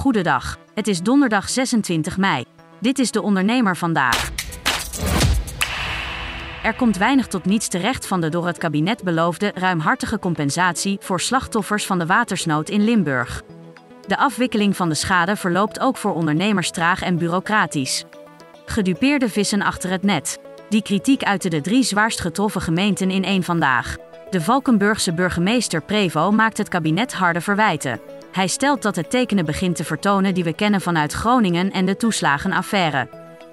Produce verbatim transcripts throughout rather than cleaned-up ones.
Goedendag. Het is donderdag zesentwintig mei. Dit is De Ondernemer vandaag. Er komt weinig tot niets terecht van de door het kabinet beloofde ruimhartige compensatie voor slachtoffers van de watersnood in Limburg. De afwikkeling van de schade verloopt ook voor ondernemers traag en bureaucratisch. Gedupeerde vissen achter het net. Die kritiek uiten de drie zwaarst getroffen gemeenten in één vandaag. De Valkenburgse burgemeester Prevo maakt het kabinet harde verwijten. Hij stelt dat het tekenen begint te vertonen die we kennen vanuit Groningen en de toeslagenaffaire.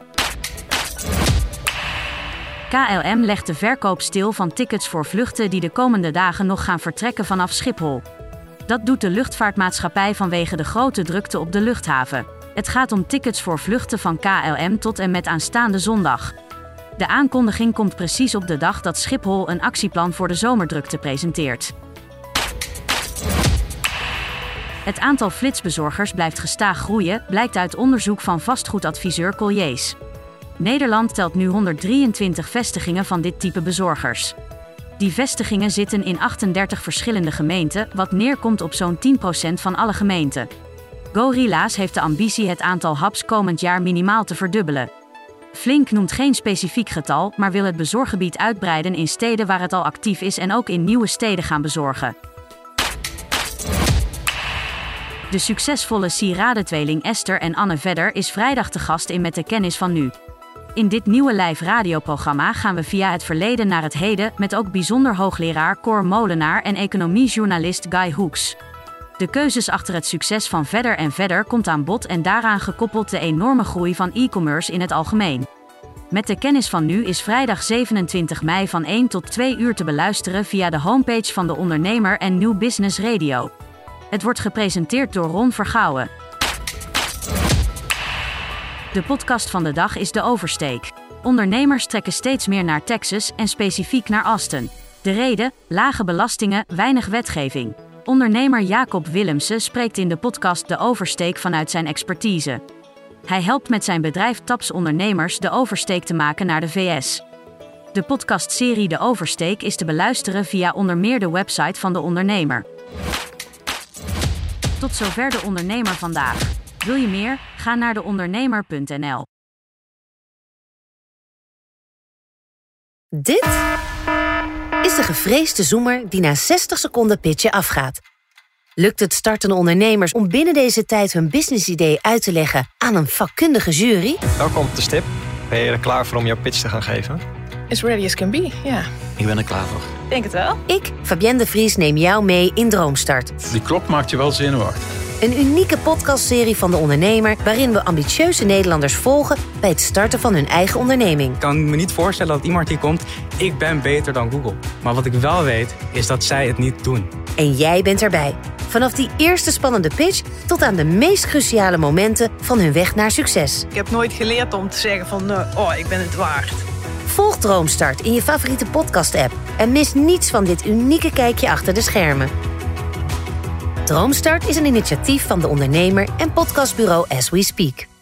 K L M legt de verkoop stil van tickets voor vluchten die de komende dagen nog gaan vertrekken vanaf Schiphol. Dat doet de luchtvaartmaatschappij vanwege de grote drukte op de luchthaven. Het gaat om tickets voor vluchten van K L M tot en met aanstaande zondag. De aankondiging komt precies op de dag dat Schiphol een actieplan voor de zomerdrukte presenteert. Het aantal flitsbezorgers blijft gestaag groeien, blijkt uit onderzoek van vastgoedadviseur Colliers. Nederland telt nu honderddrieëntwintig vestigingen van dit type bezorgers. Die vestigingen zitten in achtendertig verschillende gemeenten, wat neerkomt op zo'n tien procent van alle gemeenten. Gorilla's heeft de ambitie het aantal hubs komend jaar minimaal te verdubbelen. Flink noemt geen specifiek getal, maar wil het bezorggebied uitbreiden in steden waar het al actief is en ook in nieuwe steden gaan bezorgen. De succesvolle sieradentweeling Esther en Anne Vedder is vrijdag te gast in Met de Kennis van Nu. In dit nieuwe live radioprogramma gaan we via het verleden naar het heden met ook bijzonder hoogleraar Cor Molenaar en economiejournalist Guy Hoeks. De keuzes achter het succes van Vedder en Vedder komt aan bod en daaraan gekoppeld de enorme groei van e-commerce in het algemeen. Met de Kennis van Nu is vrijdag zevenentwintig mei van één tot twee uur te beluisteren via de homepage van De Ondernemer en New Business Radio. Het wordt gepresenteerd door Ron Vergouwen. De podcast van de dag is De Oversteek. Ondernemers trekken steeds meer naar Texas en specifiek naar Austin. De reden? Lage belastingen, weinig wetgeving. Ondernemer Jacob Willemsen spreekt in de podcast De Oversteek vanuit zijn expertise. Hij helpt met zijn bedrijf Taps ondernemers de oversteek te maken naar de V S. De podcastserie De Oversteek is te beluisteren via onder meer de website van De Ondernemer. Tot zover De Ondernemer vandaag. Wil je meer? Ga naar de ondernemer punt n l. Dit is de gevreesde zoemer die na zestig seconden pitchen afgaat. Lukt het startende ondernemers om binnen deze tijd hun businessidee uit te leggen aan een vakkundige jury? Welkom op de stip. Ben je er klaar voor om jouw pitch te gaan geven? As ready as can be, ja. Yeah. Ik ben er klaar voor. Denk het wel. Ik, Fabienne de Vries, neem jou mee in Droomstart. Die klok maakt je wel zenuwachtig. Een unieke podcastserie van De Ondernemer waarin we ambitieuze Nederlanders volgen bij het starten van hun eigen onderneming. Ik kan me niet voorstellen dat iemand hier komt, ik ben beter dan Google. Maar wat ik wel weet, is dat zij het niet doen. En jij bent erbij. Vanaf die eerste spannende pitch tot aan de meest cruciale momenten van hun weg naar succes. Ik heb nooit geleerd om te zeggen van, uh, oh, ik ben het waard. Volg Droomstart in je favoriete podcast-app en mis niets van dit unieke kijkje achter de schermen. Droomstart is een initiatief van De Ondernemer en podcastbureau As We Speak.